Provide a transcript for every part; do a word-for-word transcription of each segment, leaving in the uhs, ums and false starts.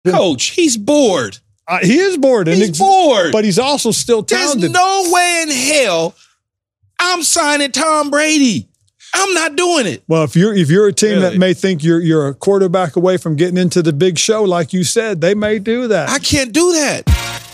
Coach, he's bored. Uh, he is bored. He's and bored. But he's also still talented. There's no way in hell I'm signing Tom Brady. I'm not doing it. Well, if you're if you're a team Really? that may think you're you're a quarterback away from getting into the big show, like you said, they may do that. I can't do that.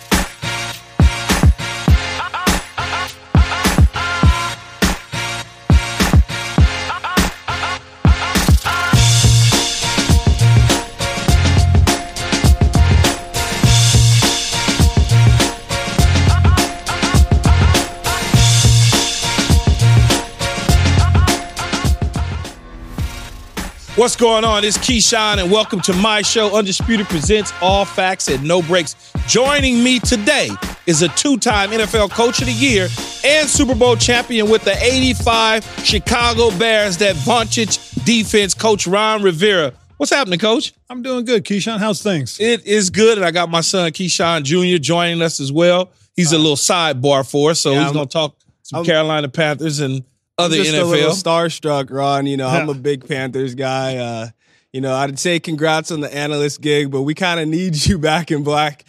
What's going on? It's Keyshawn, and welcome to my show, Undisputed Presents All Facts and No Breaks. Joining me today is a two-time N F L Coach of the Year and Super Bowl champion with the eighty-five Chicago Bears, that Vontage defense, Coach Ron Rivera. What's happening, Coach? I'm doing good, Keyshawn. How's things? It is good, and I got my son, Keyshawn Junior, joining us as well. He's a little sidebar for us, so yeah, he's going to talk some I'm, Carolina Panthers and other I'm just N F L. A little starstruck, Ron. You know, I'm a big Panthers guy. Uh, you know, I'd say congrats on the analyst gig, but we kind of need you back in black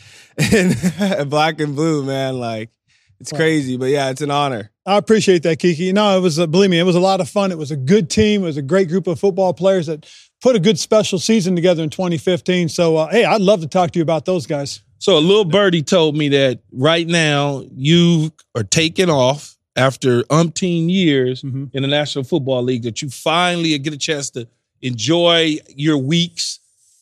and black and blue, man. Like, it's crazy, but yeah, it's an honor. I appreciate that, Kiki. No, it was, uh, believe me, it was a lot of fun. It was a good team. It was a great group of football players that put a good special season together in twenty fifteen. So, uh, hey, I'd love to talk to you about those guys. So a little birdie told me that right now you are taking off after umpteen years mm-hmm. in the National Football League, that you finally get a chance to enjoy your weeks,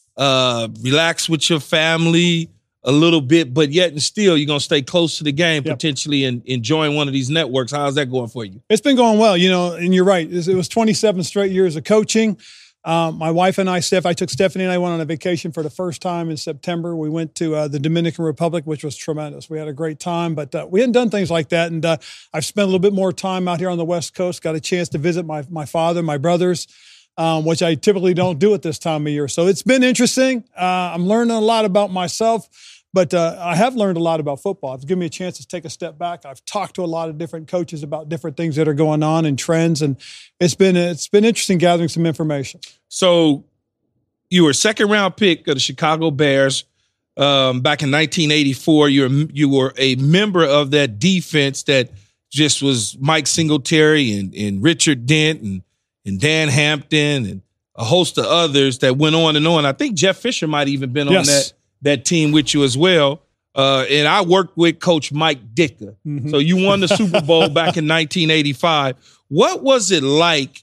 uh, relax with your family a little bit, but yet and still you're going to stay close to the game, yep. potentially, and enjoying one of these networks. How's that going for you? It's been going well, you know, and you're right. It was twenty-seven straight years of coaching. Um, my wife and I, Steph, I took Stephanie and I went on a vacation for the first time in September. We went to uh, the Dominican Republic, which was tremendous. We had a great time, but uh, we hadn't done things like that. And uh, I've spent a little bit more time out here on the West Coast, got a chance to visit my my father, my brothers, um, which I typically don't do at this time of year. So it's been interesting. Uh, I'm learning a lot about myself. But uh, I have learned a lot about football. It's given me a chance to take a step back. I've talked to a lot of different coaches about different things that are going on and trends, and it's been it's been interesting gathering some information. So you were a second round pick of the Chicago Bears um, back in nineteen eighty-four. You were you were a member of that defense that just was Mike Singletary and, and Richard Dent and and Dan Hampton and a host of others that went on and on. I think Jeff Fisher might even been yes. on that. that team with you as well. Uh, and I worked with Coach Mike Ditka. Mm-hmm. So you won the Super Bowl back in nineteen eighty-five. What was it like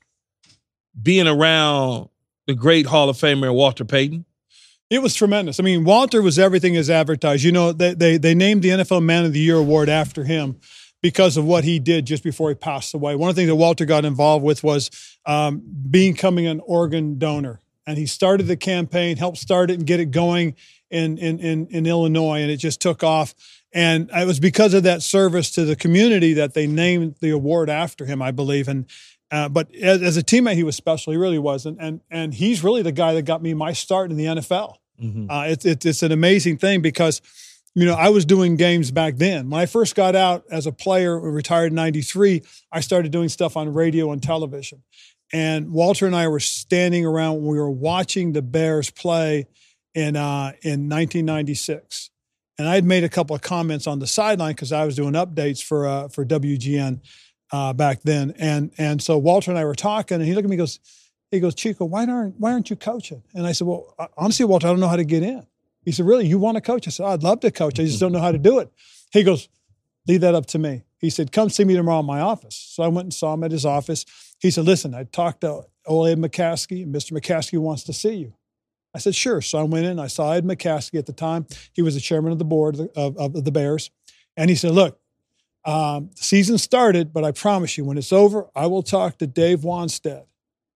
being around the great Hall of Famer Walter Payton? It was tremendous. I mean, Walter was everything as advertised. You know, they, they, they named the N F L Man of the Year award after him because of what he did just before he passed away. One of the things that Walter got involved with was um, becoming an organ donor. And he started the campaign, helped start it and get it going in, in, in, in Illinois, and it just took off. And it was because of that service to the community that they named the award after him, I believe. And uh, but as, as a teammate, he was special. He really was. And, and, and he's really the guy that got me my start in the N F L. Mm-hmm. Uh, it, it, it's an amazing thing because, you know, I was doing games back then. When I first got out as a player, retired in ninety-three, I started doing stuff on radio and television. And Walter and I were standing around when we were watching the Bears play in uh, in nineteen ninety-six. And I had made a couple of comments on the sideline because I was doing updates for uh, for W G N uh, back then. And and so Walter and I were talking, and he looked at me and goes, he goes, Chico, why aren't why aren't you coaching? And I said, well, honestly, Walter, I don't know how to get in. He said, really, you want to coach? I said, I'd love to coach. I just don't know how to do it. He goes, leave that up to me. He said, come see me tomorrow in my office. So I went and saw him at his office. He said, listen, I talked to old Ed McCaskey, and Mister McCaskey wants to see you. I said, sure. So I went in. I saw Ed McCaskey at the time. He was the chairman of the board of, of, of the Bears. And he said, look, um, the season started, but I promise you, when it's over, I will talk to Dave Wanstead,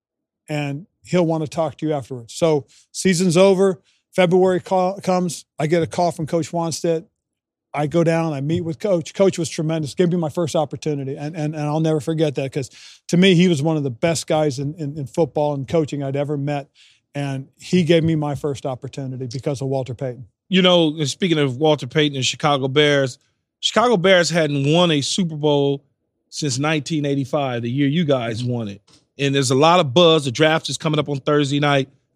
and he'll want to talk to you afterwards. So season's over. February call comes. I get a call from Coach Wanstead. I go down, I meet with Coach. Coach was tremendous. Gave me my first opportunity, and and, and I'll never forget that because to me, he was one of the best guys in, in, in football and coaching I'd ever met, and he gave me my first opportunity because of Walter Payton. You know, speaking of Walter Payton and Chicago Bears, Chicago Bears hadn't won a Super Bowl since nineteen eighty-five, the year you guys won it. And there's a lot of buzz. The draft is coming up on Thursday night.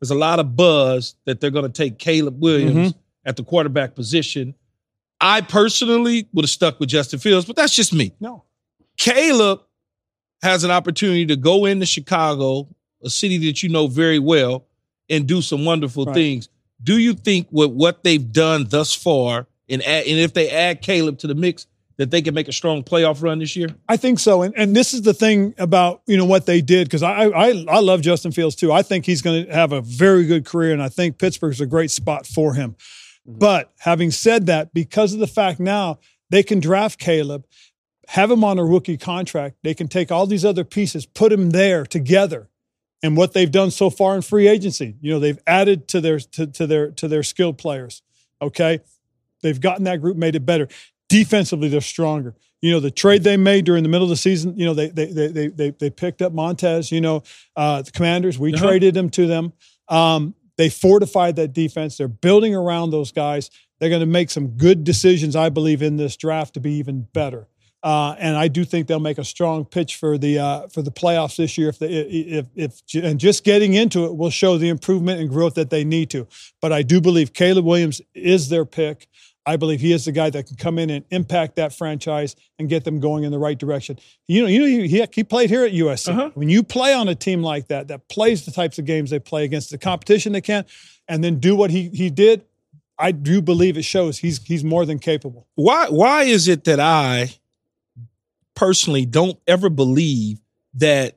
there's a lot of buzz that they're going to take Caleb Williams Mhm. at the quarterback position. I personally would have stuck with Justin Fields, but that's just me. No. Caleb has an opportunity to go into Chicago, a city that you know very well, and do some wonderful Right. things. Do you think with what they've done thus far, and, add, and if they add Caleb to the mix, that they can make a strong playoff run this year? I think so. And and this is the thing about, you know, what they did, because I, I I love Justin Fields too. I think he's going to have a very good career, and I think Pittsburgh's a great spot for him. Mm-hmm. But having said that, because of the fact now they can draft Caleb, have him on a rookie contract, they can take all these other pieces, put him there together. And what they've done so far in free agency, you know, they've added to their to, to their to their skilled players. Okay. They've gotten that group, made it better. Defensively, they're stronger. You know, the trade they made during the middle of the season, you know, they they they they they picked up Montez, you know, uh, the Commanders. We uh-huh. traded them to them. Um, they fortified that defense. They're building around those guys. They're going to make some good decisions, I believe, in this draft to be even better. Uh, and I do think they'll make a strong pitch for the uh, for the playoffs this year. If they, if if and just getting into it will show the improvement and growth that they need to. But I do believe Caleb Williams is their pick. I believe he is the guy that can come in and impact that franchise and get them going in the right direction. You know, you know, he, he played here at U S C. Uh-huh. When you play on a team like that, that plays the types of games they play against the competition they can, and then do what he he did, I do believe it shows he's he's more than capable. Why why is it that I personally don't ever believe that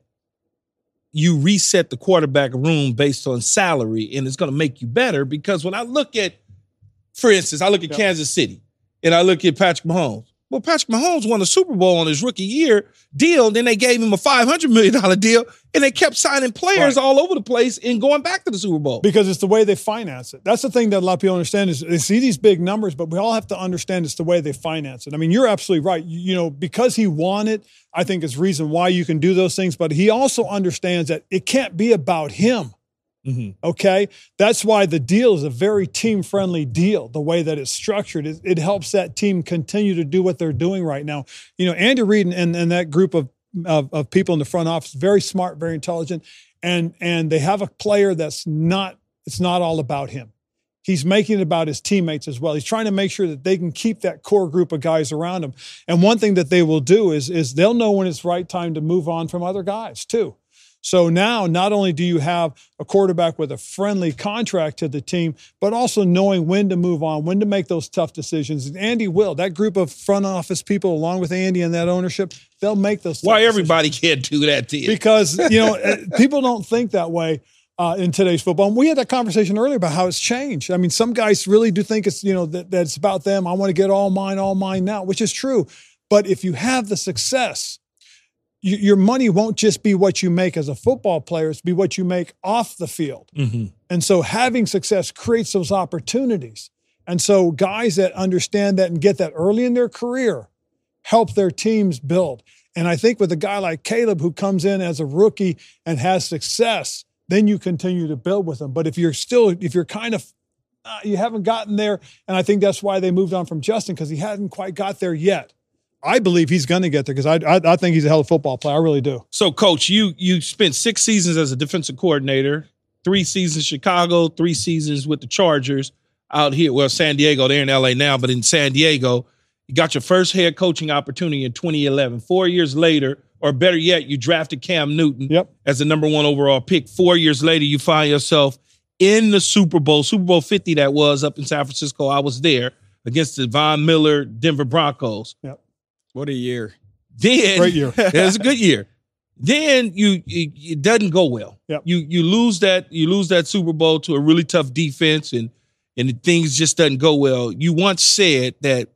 you reset the quarterback room based on salary and it's going to make you better? Because when I look at, for instance, I look at yep. Kansas City and I look at Patrick Mahomes. Well, Patrick Mahomes won a Super Bowl on his rookie year deal. Then they gave him a five hundred million dollars deal, and they kept signing players right. all over the place and going back to the Super Bowl. Because it's the way they finance it. That's the thing that a lot of people understand is they see these big numbers, but we all have to understand it's the way they finance it. I mean, you're absolutely right. You, you know, because he won it, I think is reason why you can do those things. But he also understands that it can't be about him. Mm-hmm. Okay? That's why the deal is a very team-friendly deal, the way that it's structured. It, it helps that team continue to do what they're doing right now. You know, Andy Reid and, and that group of, of, of people in the front office, very smart, very intelligent, and, and they have a player that's not, it's not all about him. He's making it about his teammates as well. He's trying to make sure that they can keep that core group of guys around him. And one thing that they will do is, is they'll know when it's right time to move on from other guys, too. So now, not only do you have a quarterback with a friendly contract to the team, but also knowing when to move on, when to make those tough decisions. And Andy will. That group of front office people, along with Andy and that ownership, they'll make those tough Why decisions. everybody can't do that to you? Because, you know, people don't think that way uh, in today's football. And we had that conversation earlier about how it's changed. I mean, some guys really do think it's, you know, that, that it's about them. I want to get all mine, all mine now, which is true. But if you have the success, your money won't just be what you make as a football player, it's be what you make off the field. Mm-hmm. And so having success creates those opportunities. And so guys that understand that and get that early in their career help their teams build. And I think with a guy like Caleb who comes in as a rookie and has success, then you continue to build with him. But if you're still, if you're kind of, uh, you haven't gotten there, and I think that's why they moved on from Justin, because he hadn't quite got there yet. I believe he's going to get there because I, I I think he's a hell of a football player. I really do. So, Coach, you you spent six seasons as a defensive coordinator, three seasons in Chicago, three seasons with the Chargers out here. Well, San Diego, they're in L A now, but in San Diego, you got your first head coaching opportunity in twenty eleven. Four years later, or better yet, you drafted Cam Newton yep. as the number one overall pick. Four years later, you find yourself in the Super Bowl, Super Bowl fifty that was up in San Francisco. I was there against the Von Miller Denver Broncos. Yep. What a year. Then, Great year. It was a good year. Then you, you it doesn't go well. Yep. You you lose that you lose that Super Bowl to a really tough defense, and and things just doesn't go well. You once said that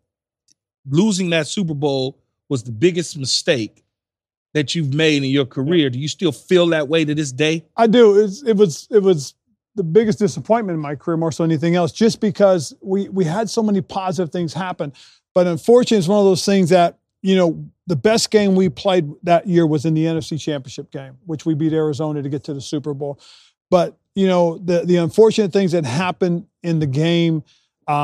losing that Super Bowl was the biggest mistake that you've made in your career. Yep. Do you still feel that way to this day? I do. It was, it was it was the biggest disappointment in my career, more so than anything else, just because we we had so many positive things happen. But unfortunately, it's one of those things that, you know, the best game we played that year was in the N F C Championship game, which we beat Arizona to get to the Super Bowl. But, you know, the the unfortunate things that happened in the game, um,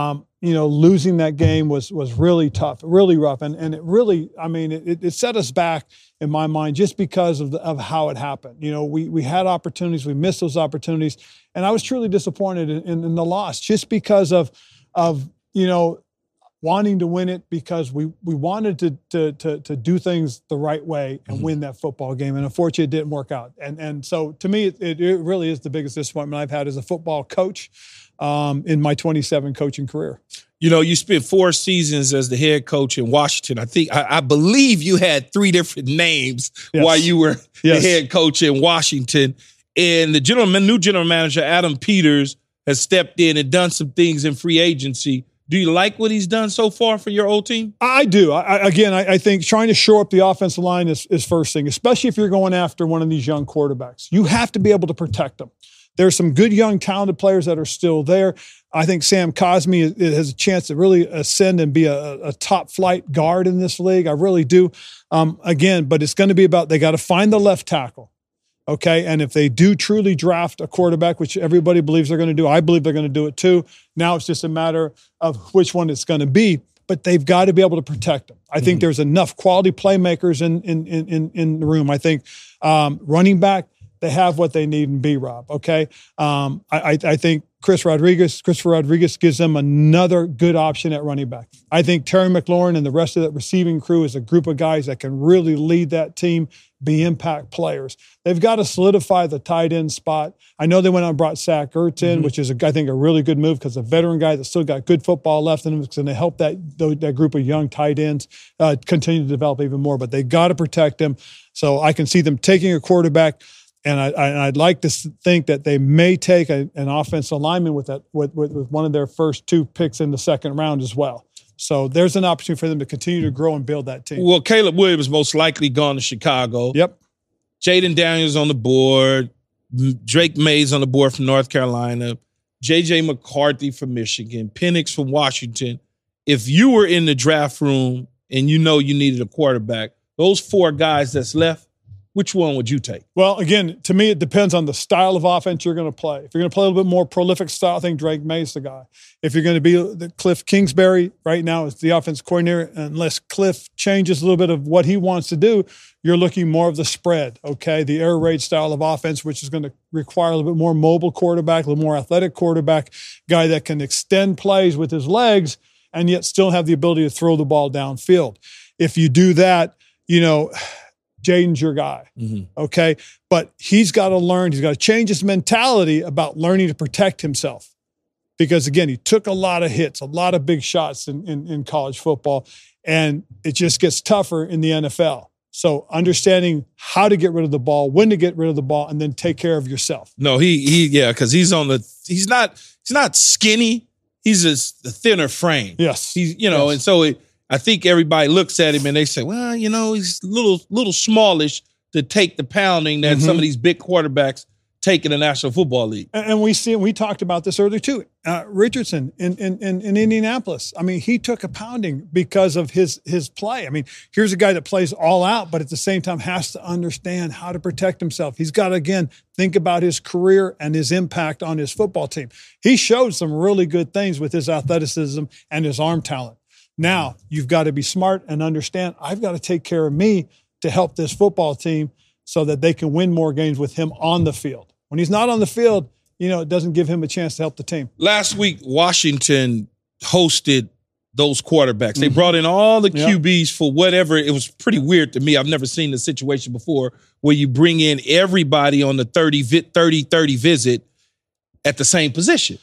you know, losing that game was was really tough, really rough. And and it really, I mean, it, it set us back in my mind just because of the, of how it happened. You know, we we had opportunities, we missed those opportunities. And I was truly disappointed in, in, in the loss just because of, of you know, wanting to win it because we we wanted to to to, to do things the right way and mm-hmm. win that football game. And unfortunately, it didn't work out. And and so to me, it, it really is the biggest disappointment I've had as a football coach um, in my twenty-seven coaching career. You know, you spent four seasons as the head coach in Washington. I think, I, I believe you had three different names yes. while you were yes. the head coach in Washington. And the general, new general manager, Adam Peters, has stepped in and done some things in free agency. Do you like what he's done so far for your old team? I do. I, again, I, I think trying to shore up the offensive line is, is first thing, especially if you're going after one of these young quarterbacks. You have to be able to protect them. There's some good, young, talented players that are still there. I think Sam Cosmi has a chance to really ascend and be a, a top-flight guard in this league. I really do. Um, again, but it's going to be about they got to find the left tackle, okay? And if they do truly draft a quarterback, which everybody believes they're going to do, I believe they're going to do it too. Now it's just a matter of which one it's going to be. But they've got to be able to protect them. I mm-hmm. think there's enough quality playmakers in in in in the room. I think um, running back, they have what they need in B-Rob, okay? Um, I, I think Chris Rodriguez, Christopher Rodriguez gives them another good option at running back. I think Terry McLaurin and the rest of that receiving crew is a group of guys that can really lead that team, be impact players. They've got to solidify the tight end spot. I know they went out and brought Zach Ertz in, mm-hmm. which is, a, I think, a really good move because a veteran guy that's still got good football left in him is going to help that, that group of young tight ends uh, continue to develop even more. But they got to protect him. So I can see them taking a quarterback. And I, I, I'd like to think that they may take a, an offensive lineman with that with, with, with one of their first two picks in the second round as well. So there's an opportunity for them to continue to grow and build that team. Well, Caleb Williams most likely gone to Chicago. Yep. Jaden Daniels on the board. Drake Mays on the board from North Carolina. J J McCarthy from Michigan. Penix from Washington. If you were in the draft room and you know you needed a quarterback, those four guys that's left, which one would you take? Well, again, to me, it depends on the style of offense you're going to play. If you're going to play a little bit more prolific style, I think Drake May's the guy. If you're going to be the Cliff Kingsbury right now is the offense coordinator, unless Cliff changes a little bit of what he wants to do, you're looking more of the spread, okay? The air raid style of offense, which is going to require a little bit more mobile quarterback, a little more athletic quarterback, guy that can extend plays with his legs and yet still have the ability to throw the ball downfield. If you do that, you know, Jaden's your guy, mm-hmm. okay? But he's got to learn, he's got to change his mentality about learning to protect himself. Because, again, he took a lot of hits, a lot of big shots in, in, in college football, and it just gets tougher in the N F L. So understanding how to get rid of the ball, when to get rid of the ball, and then take care of yourself. No, he, he yeah, because he's on the, he's not, he's not skinny. He's just a thinner frame. Yes. He's, you know, yes. and so it, I think everybody looks at him and they say, well, you know, he's a little, little smallish to take the pounding that mm-hmm. some of these big quarterbacks take in the National Football League. And we see, we talked about this earlier too. Uh, Richardson in, in, in, in Indianapolis. I mean, he took a pounding because of his, his play. I mean, here's a guy that plays all out, but at the same time has to understand how to protect himself. He's got to, again, think about his career and his impact on his football team. He showed some really good things with his athleticism and his arm talent. Now, you've got to be smart and understand, I've got to take care of me to help this football team so that they can win more games with him on the field. When he's not on the field, you know, it doesn't give him a chance to help the team. Last week, Washington hosted those quarterbacks. Mm-hmm. They brought in all the Q Bs yep. for whatever. It was pretty weird to me. I've never seen this situation before where you bring in everybody on the thirty thirty visit at the same position.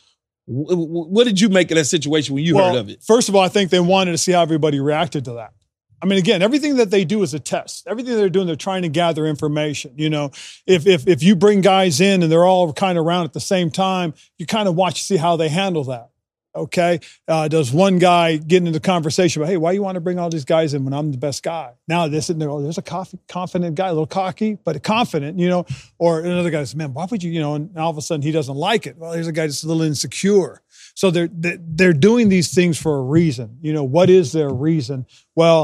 What did you make of that situation when you well, heard of it? First of all, I think they wanted to see how everybody reacted to that. I mean, again, everything that they do is a test. Everything they're doing, they're trying to gather information. You know, if if if you bring guys in and they're all kind of around at the same time, you kind of watch to see how they handle that. Okay, uh, does one guy get into the conversation about, hey, why you want to bring all these guys in when I'm the best guy? Now this and there, oh, there's a confident guy, a little cocky, but confident, you know. Or another guy says, man, why would you, you know? And all of a sudden he doesn't like it. Well, here's a guy that's a little insecure. So they're they're doing these things for a reason. You know, what is their reason? Well,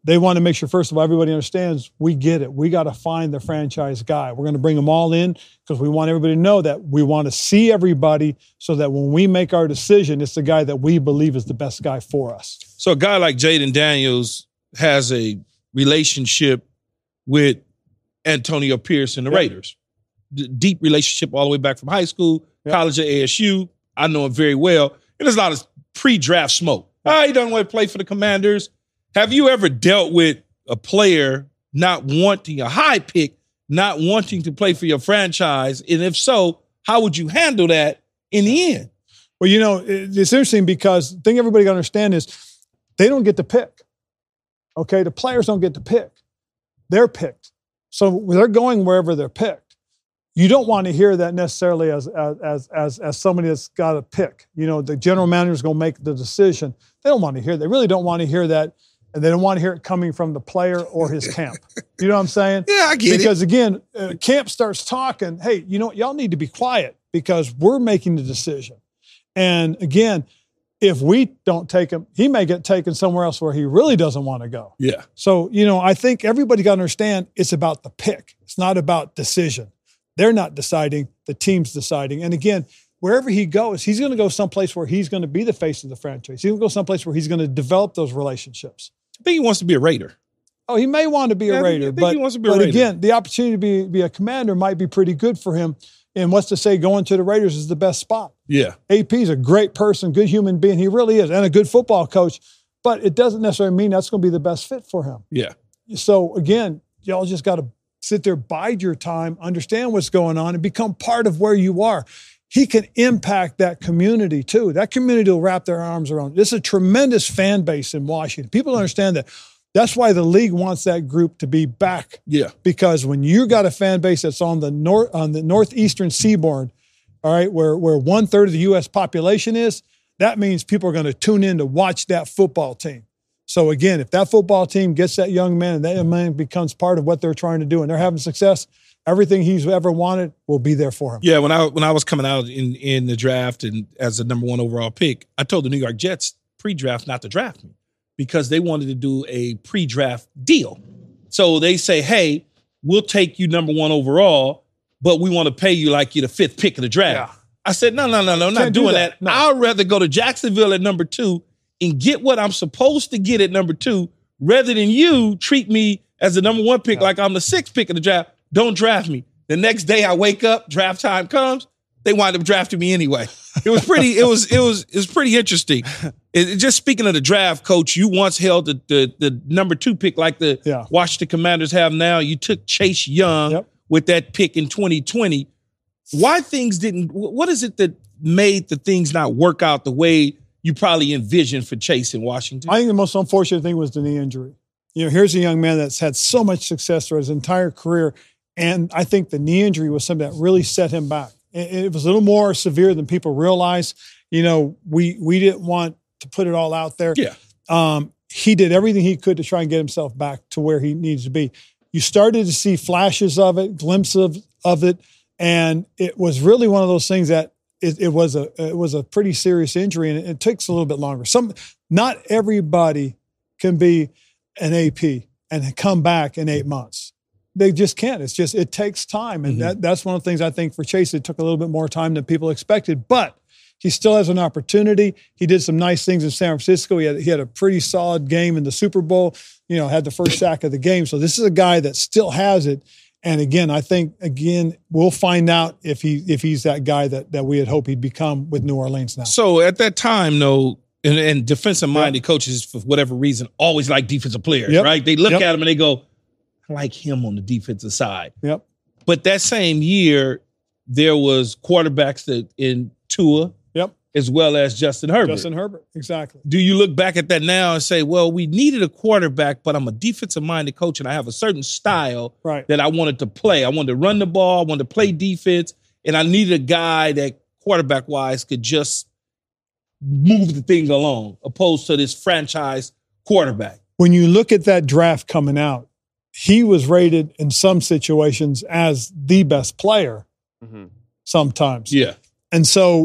they want to make sure, first of all, everybody understands we get it. We got to find the franchise guy. We're going to bring them all in because we want everybody to know that we want to see everybody so that when we make our decision, it's the guy that we believe is the best guy for us. So a guy like Jayden Daniels has a relationship with Antonio Pierce and the yep. Raiders. D- deep relationship all the way back from high school, yep. college at A S U. I know him very well. And there's a lot of pre-draft smoke. Ah, oh, he doesn't want to play for the Commanders. Have you ever dealt with a player not wanting a high pick, not wanting to play for your franchise? And if so, how would you handle that in the end? Well, you know, it's interesting because the thing everybody got to understand is they don't get to pick. Okay, the players don't get to pick. They're picked. So they're going wherever they're picked. You don't want to hear that necessarily as as as as somebody that's got a pick. You know, the general manager's going to make the decision. They don't want to hear that. They really don't want to hear that. And they don't want to hear it coming from the player or his camp. You know what I'm saying? Yeah, I get because, it. Because, again, uh, camp starts talking, hey, you know what? Y'all need to be quiet because we're making the decision. And, again, if we don't take him, he may get taken somewhere else where he really doesn't want to go. Yeah. So, you know, I think everybody got to understand it's about the pick. It's not about decision. They're not deciding. The team's deciding. And, again, wherever he goes, he's going to go someplace where he's going to be the face of the franchise. He's going to go someplace where he's going to develop those relationships. I think he wants to be a Raider. Oh, he may want to be yeah, a Raider, I think, I think but, he wants to be a but Raider. Again, the opportunity to be, be a Commander might be pretty good for him. And what's to say going to the Raiders is the best spot? Yeah. A P's a great person, good human being. He really is, and a good football coach. But it doesn't necessarily mean that's going to be the best fit for him. Yeah. So, again, y'all just got to sit there, bide your time, understand what's going on, and become part of where you are. He can impact that community, too. That community will wrap their arms around. This is a tremendous fan base in Washington. People understand that. That's why the league wants that group to be back. Yeah. Because when you got a fan base that's on the north on the northeastern seaboard, all right, where, where one third of the U S population is, that means people are going to tune in to watch that football team. So again, if that football team gets that young man and that young man becomes part of what they're trying to do and they're having success, everything he's ever wanted will be there for him. Yeah, when I when I was coming out in, in the draft and as the number one overall pick, I told the New York Jets pre-draft not to draft me because they wanted to do a pre-draft deal. So they say, hey, we'll take you number one overall, but we want to pay you like you're the fifth pick of the draft. Yeah. I said, no, no, no, no, I'm not doing do that. that. No. I'd rather go to Jacksonville at number two and get what I'm supposed to get at number two rather than you treat me as the number one pick yeah. like I'm the sixth pick of the draft. Don't draft me. The next day I wake up, draft time comes, they wind up drafting me anyway. It was pretty, it was, it was, it was pretty interesting. It, just speaking of the draft, Coach, you once held the the, the number two pick like the yeah. Washington Commanders have now. You took Chase Young yep. with that pick in twenty twenty. Why things didn't, what is it that made the things not work out the way you probably envisioned for Chase in Washington? I think the most unfortunate thing was the knee injury. You know, here's a young man that's had so much success throughout his entire career. And I think the knee injury was something that really set him back. It was a little more severe than people realize. You know, we we didn't want to put it all out there. Yeah. Um, he did everything he could to try and get himself back to where he needs to be. You started to see flashes of it, glimpses of, of it, and it was really one of those things that it, it was a it was a pretty serious injury, and it, it takes a little bit longer. Some not everybody can be an A P and come back in eight months. They just can't. It's just, it takes time. And mm-hmm. that, that's one of the things I think for Chase, it took a little bit more time than people expected, but he still has an opportunity. He did some nice things in San Francisco. He had, he had a pretty solid game in the Super Bowl, you know, had the first sack of the game. So this is a guy that still has it. And again, I think, again, we'll find out if he if he's that guy that, that we had hoped he'd become with New Orleans now. So at that time, though, and, and defensive-minded yep. coaches, for whatever reason, always like defensive players, yep. right? They look yep. at him and they go, I like him on the defensive side. Yep. But that same year, there was quarterbacks that in Tua, yep, as well as Justin Herbert. Justin Herbert, exactly. Do you look back at that now and say, well, we needed a quarterback, but I'm a defensive-minded coach and I have a certain style right. that I wanted to play. I wanted to run the ball, I wanted to play defense, and I needed a guy that quarterback-wise could just move the thing along, opposed to this franchise quarterback. When you look at that draft coming out, he was rated in some situations as the best player mm-hmm. sometimes. Yeah. And so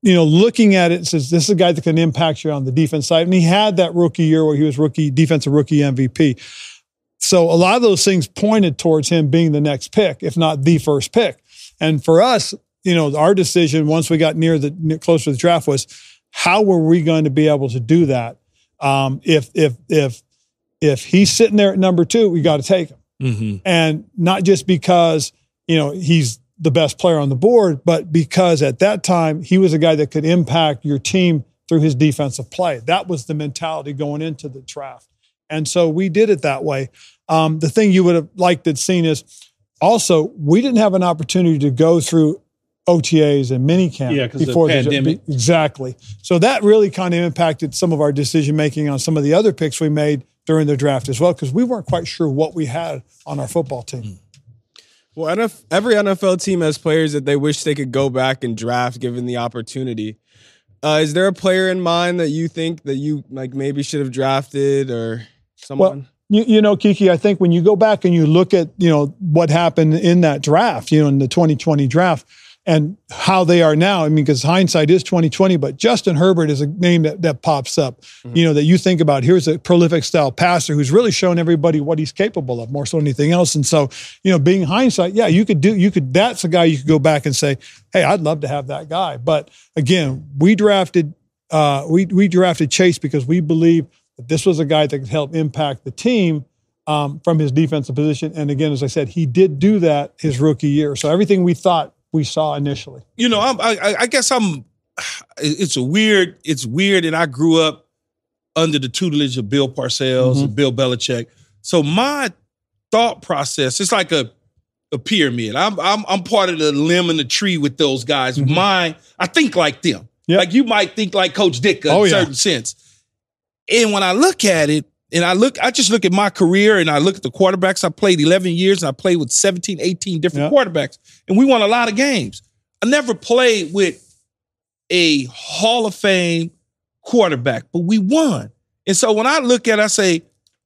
you know, looking at it and says, this is a guy that can impact you on the defense side. And he had that rookie year where he was rookie, defensive rookie M V P. So a lot of those things pointed towards him being the next pick, if not the first pick. And for us, you know, our decision once we got near the closer to the draft was, how were we going to be able to do that? Um, if if if if he's sitting there at number two, we got to take him, mm-hmm. and not just because you know he's the best player on the board, but because at that time he was a guy that could impact your team through his defensive play. That was the mentality going into the draft, and so we did it that way. Um, the thing you would have liked to have seen is also we didn't have an opportunity to go through O T As and minicamp yeah, before the pandemic. The, exactly. So that really kind of impacted some of our decision making on some of the other picks we made during the draft as well, because we weren't quite sure what we had on our football team. Well, every N F L team has players that they wish they could go back and draft given the opportunity. Uh, is there a player in mind that you think that you like maybe should have drafted or someone? Well, you, you know, Kiki, I think when you go back and you look at, you know, what happened in that draft, you know, in the twenty twenty draft, and how they are now. I mean, because hindsight is twenty twenty, but Justin Herbert is a name that, that pops up, mm-hmm. you know, that you think about. Here's a prolific style passer who's really shown everybody what he's capable of more so than anything else. And so, you know, being hindsight, yeah, you could do, you could, that's a guy you could go back and say, hey, I'd love to have that guy. But again, we drafted, uh, we, we drafted Chase because we believe that this was a guy that could help impact the team um, from his defensive position. And again, as I said, he did do that his rookie year. So everything we thought we saw initially. You know, I'm, I, I guess I'm, it's a weird, it's weird. And I grew up under the tutelage of Bill Parcells mm-hmm. and Bill Belichick. So my thought process, it's like a, a pyramid. I'm, I'm, I'm part of the limb and the tree with those guys. Mm-hmm. My, I think like them. Yep. Like you might think like Coach Dick in oh, a yeah. certain sense. And when I look at it, and I look, I just look at my career and I look at the quarterbacks. I played eleven years and I played with seventeen, eighteen different yep. quarterbacks. And we won a lot of games. I never played with a Hall of Fame quarterback, but we won. And so when I look at it, I say,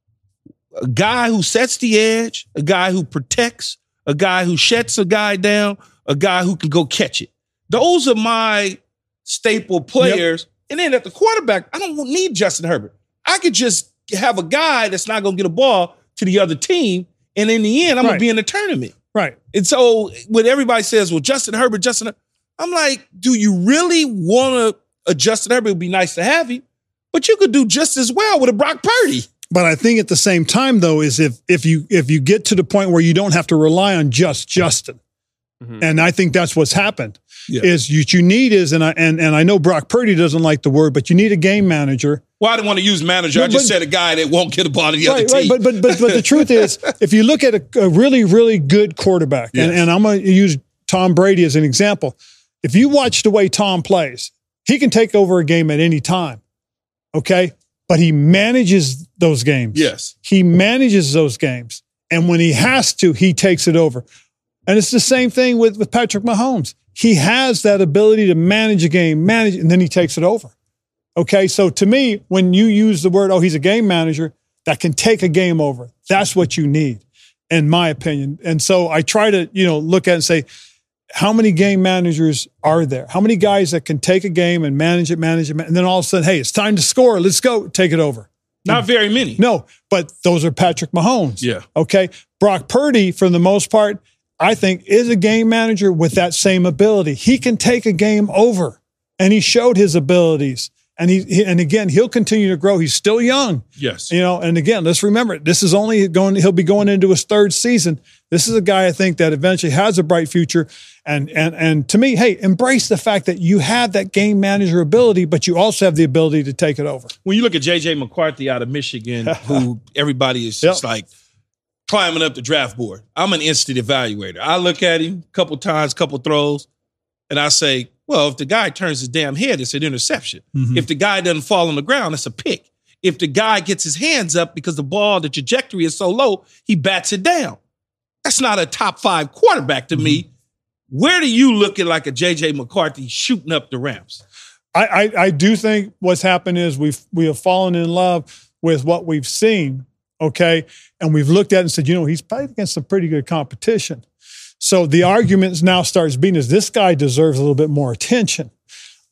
a guy who sets the edge, a guy who protects, a guy who shuts a guy down, a guy who can go catch it. Those are my staple players. Yep. And then at the quarterback, I don't need Justin Herbert. I could just have a guy that's not going to get a ball to the other team. And in the end, I'm right. going to be in the tournament. Right. And so when everybody says, well, Justin Herbert, Justin Herbert, I'm like, do you really want to, a Justin Herbert would be nice to have him, but you could do just as well with a Brock Purdy. But I think at the same time, though, is if if you if you get to the point where you don't have to rely on just Justin, mm-hmm. and I think that's what's happened, yeah. is what you need is, and I and, and I know Brock Purdy doesn't like the word, but you need a game manager. Well, I didn't want to use manager. No, I just but, said a guy that won't get a ball to the right, other team. Right. But, but, but, but the truth is, if you look at a, a really, really good quarterback, yes. and, and I'm going to use Tom Brady as an example. If you watch the way Tom plays, he can take over a game at any time, okay? But he manages those games. Yes. He manages those games. And when he has to, he takes it over. And it's the same thing with, with Patrick Mahomes. He has that ability to manage a game, manage, and then he takes it over. Okay, so to me, when you use the word, oh, he's a game manager that can take a game over, that's what you need, in my opinion. And so I try to, you know, look at it and say, how many game managers are there? How many guys that can take a game and manage it, manage it, and then all of a sudden, hey, it's time to score. Let's go. Take it over. Not very many. No, but those are Patrick Mahomes. Yeah. Okay. Brock Purdy, for the most part, I think is a game manager with that same ability. He can take a game over, and he showed his abilities. And he, he and again, he'll continue to grow. He's still young. Yes. You know, and again, let's remember, this is only going, he'll be going into his third season. This is a guy I think that eventually has a bright future. And and and to me, hey, embrace the fact that you have that game manager ability, but you also have the ability to take it over. When you look at J J McCarthy out of Michigan, who everybody is just yep. like climbing up the draft board. I'm an instant evaluator. I look at him a couple times, couple throws, and I say, well, if the guy turns his damn head, it's an interception. Mm-hmm. If the guy doesn't fall on the ground, it's a pick. If the guy gets his hands up because the ball, the trajectory is so low, he bats it down. That's not a top five quarterback to mm-hmm. me. Where do you look at like a J J McCarthy shooting up the ramps? I, I, I do think what's happened is we've we have fallen in love with what we've seen, okay? And we've looked at it and said, you know, he's played against some pretty good competition. So the argument now starts being is this guy deserves a little bit more attention.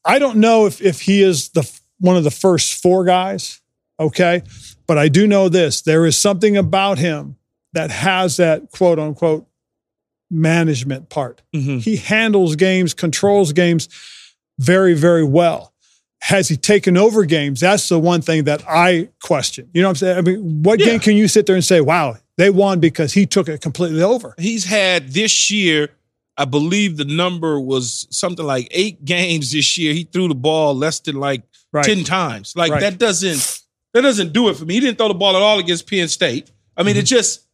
I don't know if if he is the one of the first four guys, okay? But I do know this. There is something about him that has that quote unquote management part. Mm-hmm. He handles games, controls games very, very well. Has he taken over games? That's the one thing that I question. You know what I'm saying? I mean, what yeah. game can you sit there and say, wow, they won because he took it completely over? He's had this year, I believe the number was something like eight games this year. He threw the ball less than like right. ten times. Like right. that doesn't that doesn't do it for me. He didn't throw the ball at all against Penn State. I mean, mm-hmm. it just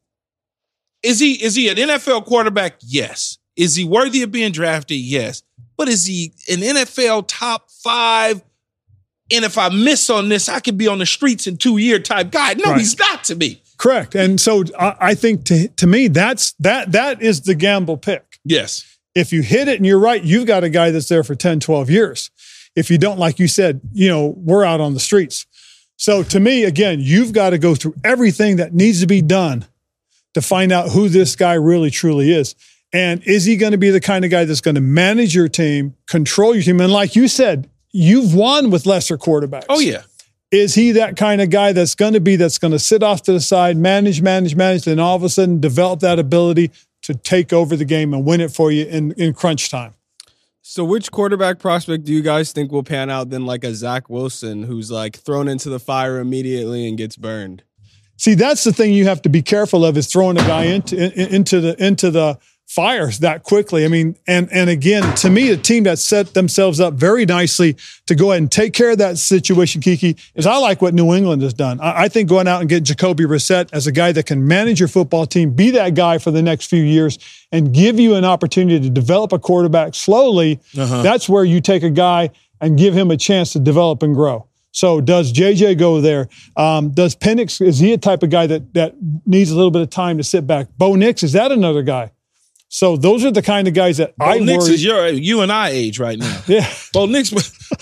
is he is he an N F L quarterback? Yes. Is he worthy of being drafted? Yes. But is he an N F L top five? And if I miss on this, I could be on the streets in two year type guy. No, right. he's not to me. Correct. And so I, I think to to me, that's that that is the gamble pick. Yes. If you hit it and you're right, you've got a guy that's there for ten, twelve years. If you don't, like you said, you know, we're out on the streets. So to me, again, you've got to go through everything that needs to be done to find out who this guy really, truly is. And is he going to be the kind of guy that's going to manage your team, control your team? And like you said, you've won with lesser quarterbacks. Oh, yeah. Is he that kind of guy that's going to be, that's going to sit off to the side, manage, manage, manage, then all of a sudden develop that ability to take over the game and win it for you in, in crunch time? So which quarterback prospect do you guys think will pan out than like a Zach Wilson who's like thrown into the fire immediately and gets burned? See, that's the thing you have to be careful of, is throwing a guy into in, into the into the fires that quickly. I mean, and and again, to me, a team that set themselves up very nicely to go ahead and take care of that situation, Kiki, is I like what New England has done. I, I think going out and getting Jacoby Brissett as a guy that can manage your football team, be that guy for the next few years, and give you an opportunity to develop a quarterback slowly, uh-huh. that's where you take a guy and give him a chance to develop and grow. So does J J go there? Um, does Penix, is he a type of guy that that needs a little bit of time to sit back? Bo Nix, is that another guy? So those are the kind of guys that Bo I Nix worry. is your you and I age right now. Yeah, Bo Nix,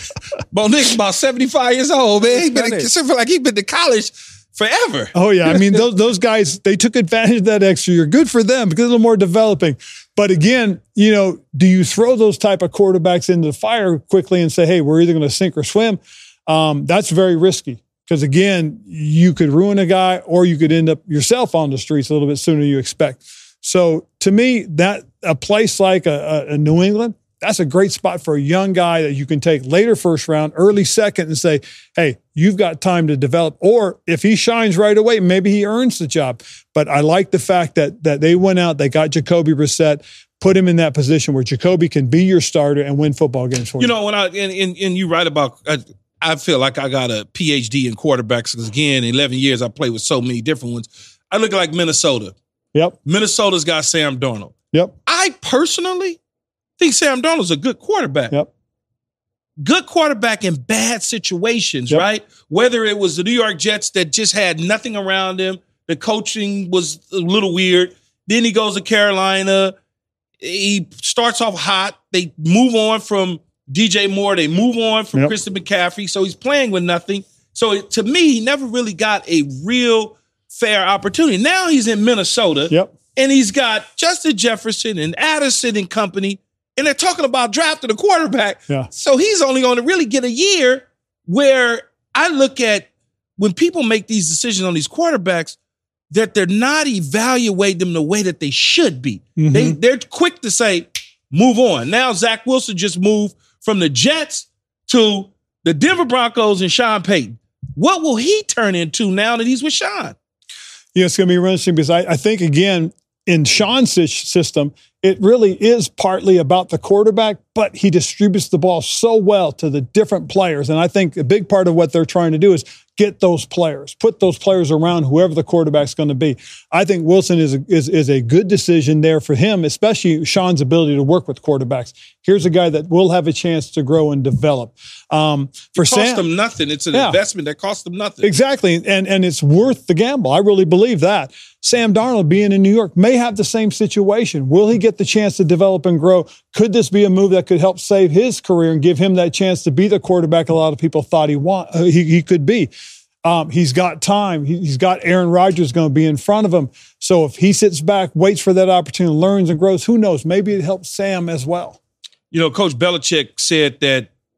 Bo Nix about seventy-five years old, man. He been, it feel like he's been to college forever. Oh yeah, I mean those those guys, they took advantage of that extra year. Good for them, because a little more developing. But again, you know, do you throw those type of quarterbacks into the fire quickly and say, hey, we're either going to sink or swim? Um, that's very risky, because again, you could ruin a guy, or you could end up yourself on the streets a little bit sooner than you expect. So to me, that a place like a, a, a New England, that's a great spot for a young guy that you can take later first round, early second, and say, hey, you've got time to develop. Or if he shines right away, maybe he earns the job. But I like the fact that that they went out, they got Jacoby Brissett, put him in that position where Jacoby can be your starter and win football games for you. You know, when I and, and, and you write about, I, I feel like I got a P H D in quarterbacks, because again, in eleven years, I played with so many different ones. I look like Minnesota. Yep. Minnesota's got Sam Darnold. Yep. I personally think Sam Darnold's a good quarterback. Yep. Good quarterback in bad situations, yep. right? Whether it was the New York Jets that just had nothing around him, the coaching was a little weird. Then he goes to Carolina. He starts off hot. They move on from D J Moore. They move on from yep. Christian McCaffrey. So he's playing with nothing. So to me, he never really got a real fair opportunity. Now he's in Minnesota, yep. and he's got Justin Jefferson and Addison and company, and they're talking about drafting a quarterback. Yeah. So he's only going to really get a year, where I look at when people make these decisions on these quarterbacks, that they're not evaluating them the way that they should be. Mm-hmm. They, they're quick to say, move on. Now Zach Wilson just moved from the Jets to the Denver Broncos and Sean Payton. What will he turn into now that he's with Sean? Yeah, it's going to be really interesting, because I, I think, again, in Sean's system, it really is partly about the quarterback, but he distributes the ball so well to the different players. And I think a big part of what they're trying to do is get those players, put those players around whoever the quarterback's going to be. I think Wilson is a, is, is a good decision there for him, especially Sean's ability to work with quarterbacks. Here's a guy that will have a chance to grow and develop. Um, for it cost Sam, them nothing. It's an yeah. investment that cost them nothing. Exactly, and and it's worth the gamble. I really believe that. Sam Darnold, being in New York, may have the same situation. Will he get the chance to develop and grow? Could this be a move that could help save his career and give him that chance to be the quarterback a lot of people thought he want uh, he, he could be? Um, he's got time. He, he's got Aaron Rodgers going to be in front of him. So if he sits back, waits for that opportunity, learns and grows, who knows? Maybe it helps Sam as well. You know, Coach Belichick said that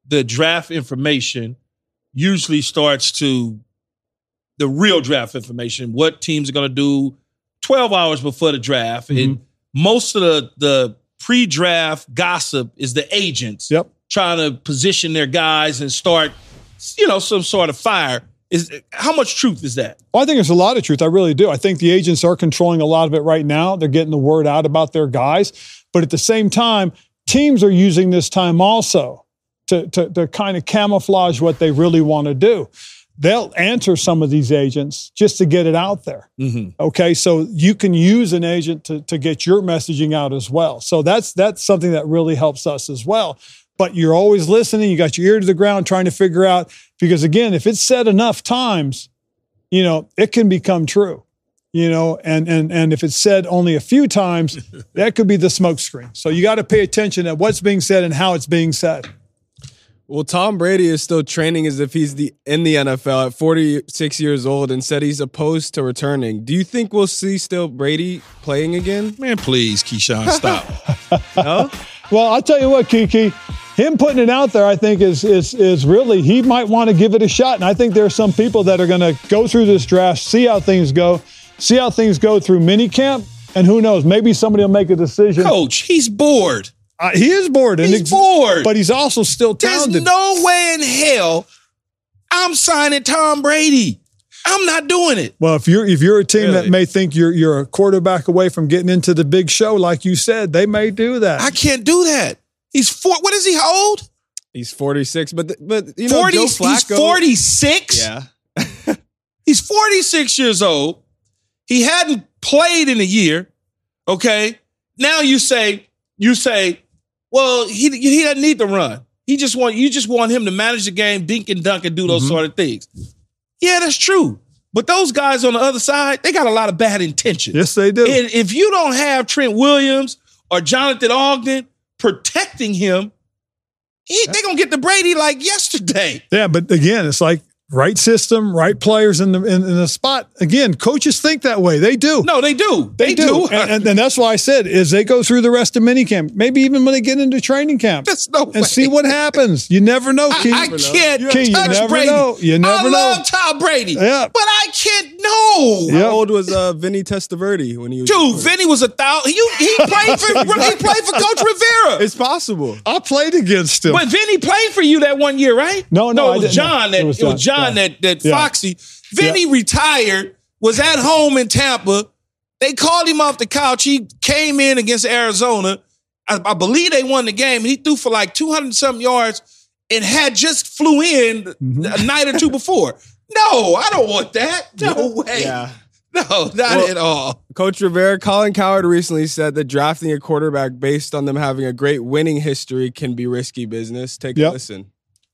the draft information usually starts to the real draft information, what teams are going to do twelve hours before the draft. Mm-hmm. And most of the, the pre-draft gossip is the agents yep. trying to position their guys and start, you know, some sort of fire. Is how much truth is that? Well, I think there's a lot of truth. I really do. I think the agents are controlling a lot of it right now. They're getting the word out about their guys. But at the same time, teams are using this time also to, to, to kind of camouflage what they really want to do. They'll answer some of these agents just to get it out there. Mm-hmm. Okay, so you can use an agent to, to get your messaging out as well. So that's that's something that really helps us as well. But you're always listening. You got your ear to the ground trying to figure out, because again, if it's said enough times, you know, it can become true, you know, and, and, and if it's said only a few times, that could be the smokescreen. So you got to pay attention at what's being said and how it's being said. Well, Tom Brady is still training as if he's the in the N F L at forty-six years old and said he's opposed to returning. Do you think we'll see still Brady playing again? Man, please, Keyshawn, stop. No? Well, I'll tell you what, Kiki, him putting it out there, I think is is is really, he might want to give it a shot. And I think there are some people that are going to go through this draft, see how things go, see how things go through minicamp, and who knows, maybe somebody will make a decision. Coach, he's bored. Uh, he is bored. He's ex- bored. But he's also still talented. There's no way in hell I'm signing Tom Brady. I'm not doing it. Well, if you're if you're a team Really? that may think you're you're a quarterback away from getting into the big show, like you said, they may do that. I can't do that. He's four. What is he hold? He's forty-six, but but you know, forty. Joe Flacco, He's forty-six. Yeah, He's forty-six years old. He hadn't played in a year. Okay. Now you say you say, well, he he doesn't need to run. He just want you just want him to manage the game, dink and dunk, and do those mm-hmm. sort of things. Yeah, that's true. But those guys on the other side, they got a lot of bad intentions. Yes, they do. And if you don't have Trent Williams or Jonathan Ogden protecting him, he, they're going to get to Brady like yesterday. Yeah, but again, it's like right system, right players in the in, in the spot. Again, coaches think that way. They do. No, they do. They, they do. do. And, and, and that's why I said is they go through the rest of minicamp, maybe even when they get into training camp. That's no and way. see what happens. You never know, Keith. I, I can't Key, touch you never Brady. Know. You never I know. love Tom Brady. Yeah. But I can't know. How Yep. old was uh, Vinny Testaverde when he was? Dude, Vinny was a thousand. He, he played for he played for Coach Rivera. It's possible. I played against him. But Vinny played for you that one year, right? No, no, no. I It was didn't. John. That It was it was John. John that that Yeah. Foxy. Vinny Yeah. retired. Was at home in Tampa. They called him off the couch. He came in against Arizona. I, I believe they won the game. He threw for like two hundred something yards and had just flew in Mm-hmm. a night or two before. No, I don't want that. No way. Yeah. No, not Well, at all. Coach Rivera, Colin Cowherd recently said that drafting a quarterback based on them having a great winning history can be risky business. Take Yep. a listen.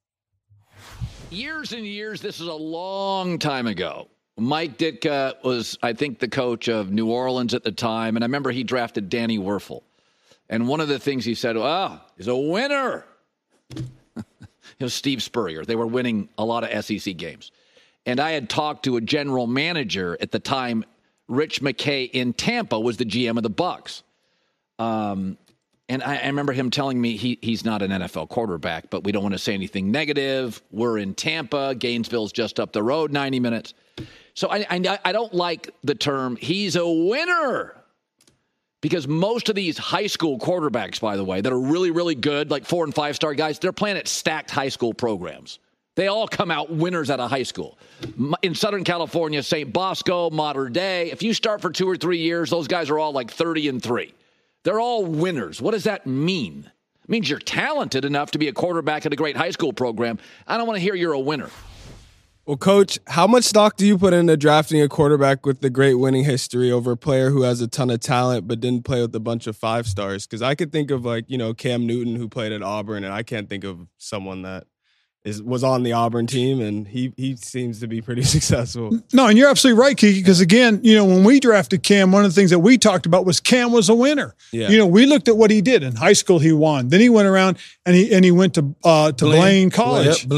Years and years, this is a long time ago. Mike Ditka was, I think, the coach of New Orleans at the time, and I remember he drafted Danny Werfel. And one of the things he said, oh, he's a winner. It was Steve Spurrier. They were winning a lot of S E C games. And I had talked to a general manager at the time. Rich McKay in Tampa was the G M of the Bucs. Um, and I, I remember him telling me he he's not an N F L quarterback, but we don't want to say anything negative. We're in Tampa. Gainesville's just up the road, ninety minutes. So I, I, I don't like the term, he's a winner. Because most of these high school quarterbacks, by the way, that are really, really good, like four and five star guys, they're playing at stacked high school programs. They all come out winners out of high school. In Southern California, Saint Bosco, Mater Dei, if you start for two or three years, those guys are all like thirty and three. They're all winners. What does that mean? It means you're talented enough to be a quarterback at a great high school program. I don't want to hear you're a winner. Well, Coach, how much stock do you put into drafting a quarterback with the great winning history over a player who has a ton of talent but didn't play with a bunch of five stars? Because I could think of, like, you know, Cam Newton, who played at Auburn, and I can't think of someone that is was on the Auburn team, and he he seems to be pretty successful. No, and you're absolutely right, Kiki, because again, you know, when we drafted Cam, one of the things that we talked about was Cam was a winner. Yeah. You know, we looked at what he did. In high school, he won. Then he went around and he and he went to uh, to Blaine. Blaine College. Yep, Blaine. Yeah.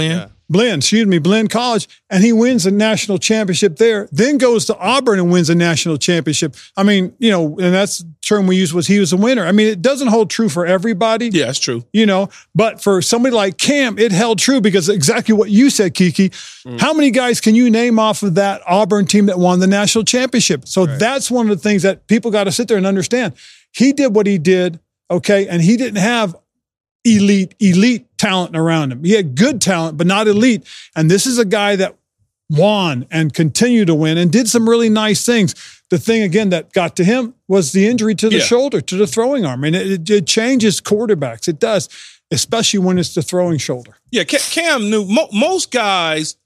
Blinn, excuse me, Blinn College, and he wins a national championship there, then goes to Auburn and wins a national championship. I mean, you know, and that's the term we use was he was a winner. I mean, it doesn't hold true for everybody. Yeah, that's true. You know, but for somebody like Cam, it held true because exactly what you said, Kiki. Mm. How many guys can you name off of that Auburn team that won the national championship? So right. that's one of the things that people got to sit there and understand. He did what he did, okay, and he didn't have elite, elite talent around him. He had good talent, but not elite. And this is a guy that won and continued to win and did some really nice things. The thing, again, that got to him was the injury to the yeah. shoulder, to the throwing arm. And it, it changes quarterbacks. It does, especially when it's the throwing shoulder. Yeah, Cam knew. Mo- most guys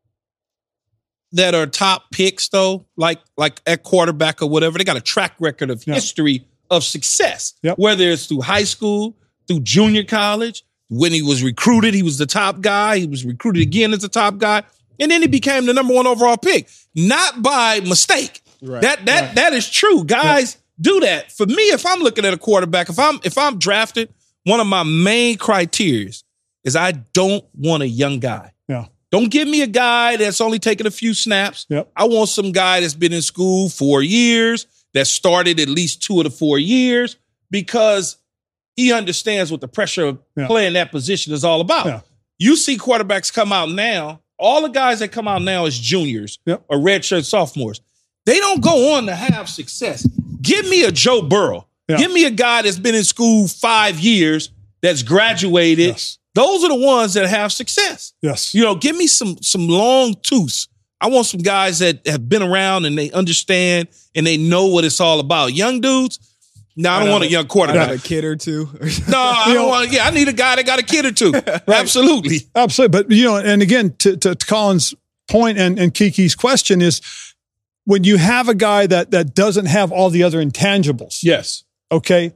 that are top picks, though, like, like at quarterback or whatever, they got a track record of yeah. history of success, yep. whether it's through high school, through junior college. When he was recruited, he was the top guy. He was recruited again as the top guy. And then he became the number one overall pick. Not by mistake. Right. That that right. that is true. Guys yeah. do that. For me, if I'm looking at a quarterback, if I'm if I'm drafted, one of my main criteria is I don't want a young guy. Yeah. Don't give me a guy that's only taken a few snaps. Yep. I want some guy that's been in school four years, that started at least two of the four years, because he understands what the pressure of yeah. playing that position is all about. Yeah. You see quarterbacks come out now, all the guys that come out now as juniors yep. or redshirt sophomores. They don't go on to have success. Give me a Joe Burrow. Yeah. Give me a guy that's been in school five years, that's graduated. Yes. Those are the ones that have success. Yes. You know, give me some some long tooths. I want some guys that have been around and they understand and they know what it's all about. Young dudes, no, I don't I want a young quarterback. I have a kid or two. No, I don't know, want. Yeah, I need a guy that got a kid or two. Right. Absolutely, absolutely. But you know, and again, to, to, to Colin's point and, and Kiki's question is, when you have a guy that that doesn't have all the other intangibles. Yes. Okay.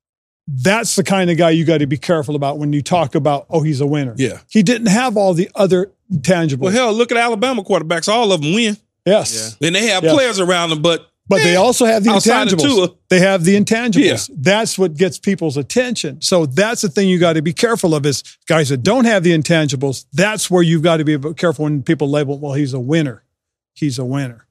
That's the kind of guy you got to be careful about when you talk about, oh, he's a winner. Yeah. He didn't have all the other intangibles. Well, hell, look at Alabama quarterbacks. All of them win. Yes. Yeah. And they have yes. players around them, but But eh, they also have the intangibles. They have the intangibles. Yeah. That's what gets people's attention. So that's the thing you got to be careful of is guys that don't have the intangibles. That's where you've got to be careful when people label, well, he's a winner. He's a winner.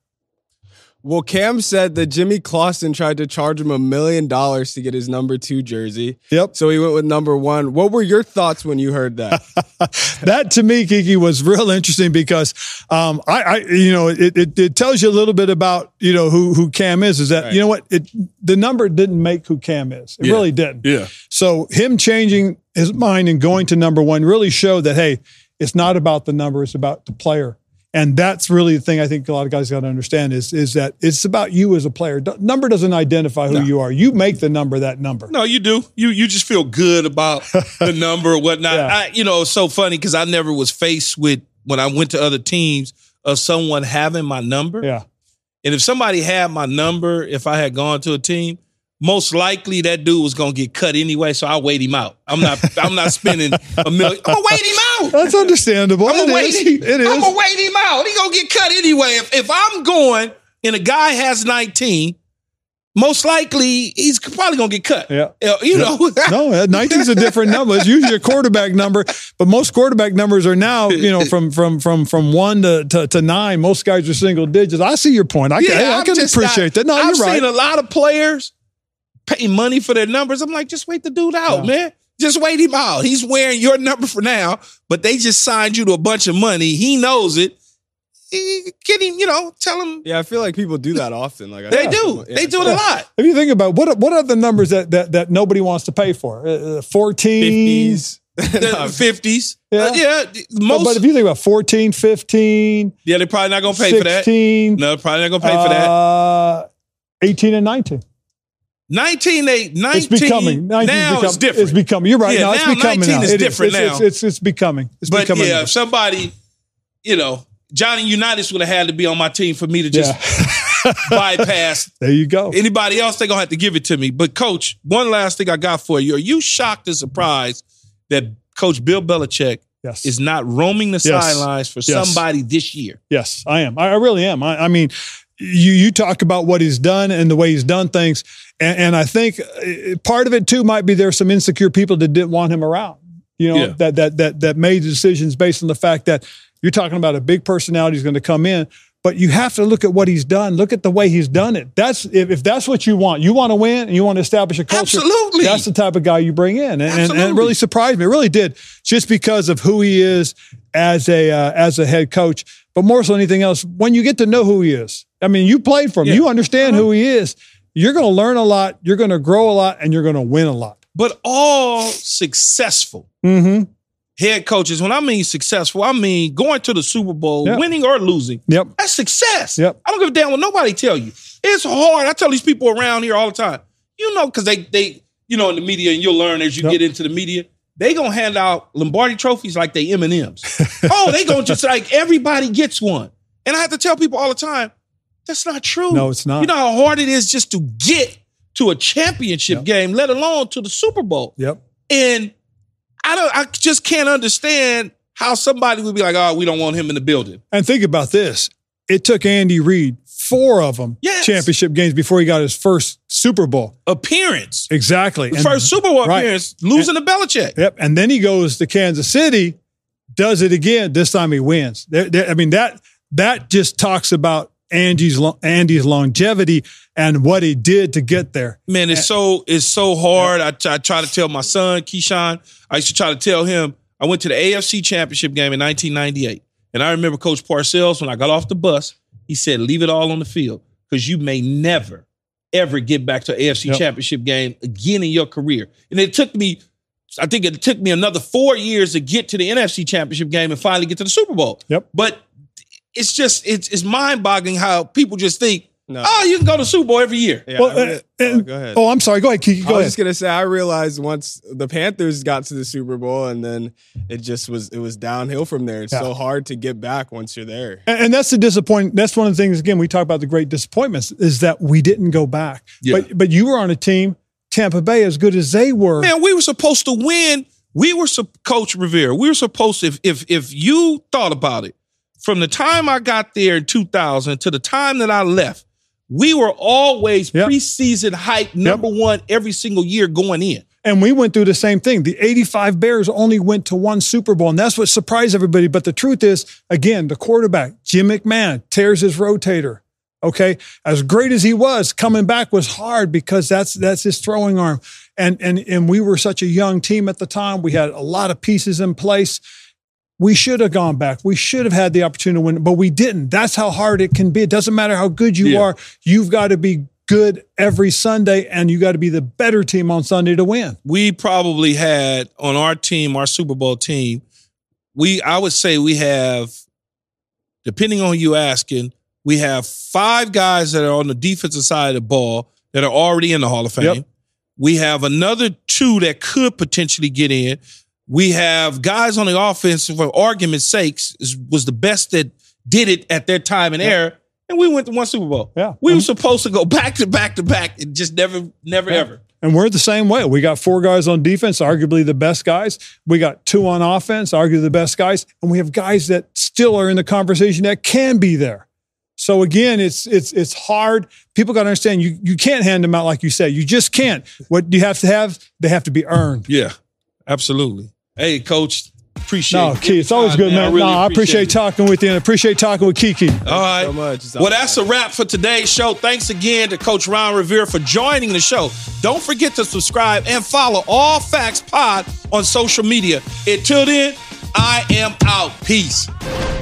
Well, Cam said that Jimmy Clausen tried to charge him a million dollars to get his number two jersey. Yep. So he went with number one. What were your thoughts when you heard that? That to me, Kiki, was real interesting because um, I, I, you know, it, it it tells you a little bit about you know who who Cam is. Is that right. You know what? It the number didn't make who Cam is. It yeah. really didn't. Yeah. So him changing his mind and going to number one really showed that hey, it's not about the number; it's about the player. And that's really the thing I think a lot of guys got to understand is, is that it's about you as a player. D- number doesn't identify who no. you are. You make the number that number. No, you do. You you just feel good about the number or whatnot. Yeah. I, you know, it's so funny because I never was faced with, when I went to other teams, of someone having my number. Yeah. And if somebody had my number, if I had gone to a team, most likely that dude was gonna get cut anyway, so I'll wait him out. I'm not. I'm not spending a million. I'm gonna wait him out. That's understandable. I'm gonna it wait. Is. Him, it is. I'm gonna wait him out. He gonna get cut anyway. If if I'm going and a guy has nineteen, most likely he's probably gonna get cut. Yeah. You know. No, nineteen is a different number. It's usually a quarterback number, but most quarterback numbers are now, you know, from from from from one to to, to nine. Most guys are single digits. I see your point. I, yeah, I, I can appreciate not, that. No, I've you're right. I've seen a lot of players paying money for their numbers. I'm like, just wait the dude out, yeah. man. Just wait him out. He's wearing your number for now, but they just signed you to a bunch of money. He knows it. Get him, you know, tell him. Yeah, I feel like people do that often. Like They I, do. Yeah. They do it a lot. If you think about what what are the numbers that that, that nobody wants to pay for? Uh, fourteen fifties. fifties. Yeah. Uh, yeah. Most, but, but if you think about fourteen, fifteen. Yeah, they're probably not going to pay sixteen, for that. No, probably not going to pay for that. Uh, eighteen and nineteen. nineteen, eight, nineteen. It's becoming. Now become, it's different. It's becoming. You're right. Yeah, now it's now becoming. nineteen now. is it different is. now. It's, it's, it's, it's becoming. It's but becoming. yeah, now. if somebody, you know, Johnny Unitas would have had to be on my team for me to just yeah. bypass. There you go. Anybody else, they're going to have to give it to me. But, Coach, one last thing I got for you. Are you shocked and surprised that Coach Bill Belichick yes. is not roaming the yes. sidelines for yes. somebody this year? Yes, I am. I, I really am. I, I mean, you you talk about what he's done and the way he's done things. And, and I think part of it, too, might be there's some insecure people that didn't want him around. you know, Yeah. that that that that made the decisions based on the fact that you're talking about a big personality who's going to come in. But you have to look at what he's done. Look at the way he's done it. That's if, if that's what you want. You want to win and you want to establish a culture. Absolutely. That's the type of guy you bring in. And, and, and it really surprised me. It really did, just because of who he is as a uh, as a head coach. But more so than anything else, when you get to know who he is. I mean, you played for him. Yeah. You understand uh-huh. who he is. You're going to learn a lot. You're going to grow a lot, and you're going to win a lot. But all successful mm-hmm. head coaches, when I mean successful, I mean going to the Super Bowl, yep. winning or losing. Yep. That's success. Yep. I don't give a damn what nobody tell you. It's hard. I tell these people around here all the time, you know, because they, they, you know, in the media, and you'll learn as you yep. get into the media, they going to hand out Lombardi trophies like they M and M's. Oh, they going to just like everybody gets one. And I have to tell people all the time, that's not true. No, it's not. You know how hard it is just to get to a championship yep. game, let alone to the Super Bowl. Yep. And I don't. I just can't understand how somebody would be like, "Oh, we don't want him in the building." And think about this: it took Andy Reid four of them yes. championship games before he got his first Super Bowl appearance. Exactly, the and, first Super Bowl right. appearance, losing and, to Belichick. Yep, and then he goes to Kansas City, does it again. This time he wins. They're, they're, I mean that that just talks about Andy's Andy's longevity and what he did to get there. Man, it's so it's so hard. I, I try to tell my son, Keyshawn, I used to try to tell him, I went to the A F C Championship game in nineteen ninety-eight. And I remember Coach Parcells, when I got off the bus, he said, leave it all on the field because you may never, ever get back to an A F C yep. Championship game again in your career. And it took me, I think it took me another four years to get to the N F C Championship game and finally get to the Super Bowl. Yep. But it's just, it's, it's mind-boggling how people just think, no. oh, you can go to the Super Bowl every year. Yeah, well, I mean, uh, oh, go ahead. Oh, I'm sorry. Go ahead, Kiki. Go I was ahead. just gonna say, I realized once the Panthers got to the Super Bowl, and then it just was it was downhill from there. It's yeah. so hard to get back once you're there. And, and that's the disappointment. That's one of the things. Again, we talk about the great disappointments is that we didn't go back. Yeah. But but you were on a team, Tampa Bay, as good as they were. Man, we were supposed to win. We were Coach Rivera. We were supposed to. If if if you thought about it, from the time I got there in two thousand to the time that I left, we were always yep. preseason hype number yep. one every single year going in. And we went through the same thing. The eighty-five Bears only went to one Super Bowl, and that's what surprised everybody. But the truth is, again, the quarterback, Jim McMahon, tears his rotator. Okay? As great as he was, coming back was hard because that's that's his throwing arm. And, and, and we were such a young team at the time. We had a lot of pieces in place. We should have gone back. We should have had the opportunity to win, but we didn't. That's how hard it can be. It doesn't matter how good you yeah. are. You've got to be good every Sunday, and you got to be the better team on Sunday to win. We probably had on our team, our Super Bowl team, we I would say we have, depending on who you asking, we have five guys that are on the defensive side of the ball that are already in the Hall of Fame. Yep. We have another two that could potentially get in. We have guys on the offense, for argument's sakes, was the best that did it at their time and yep. era, and we went to one Super Bowl. Yeah. We mm-hmm. were supposed to go back to back to back and just never, never, yeah. ever. And we're the same way. We got four guys on defense, arguably the best guys. We got two on offense, arguably the best guys. And we have guys that still are in the conversation that can be there. So again, it's it's it's hard. People got to understand you you can't hand them out like you said. You just can't. What you have to have, they have to be earned. Yeah, absolutely. Hey, Coach, appreciate no, it. Key, it's always good, man. man. I, really no, I appreciate it. talking with you and appreciate talking with Kiki. All right. So much. Well, that's a wrap for today's show. Thanks again to Coach Ron Rivera for joining the show. Don't forget to subscribe and follow All Facts Pod on social media. Until then, I am out. Peace.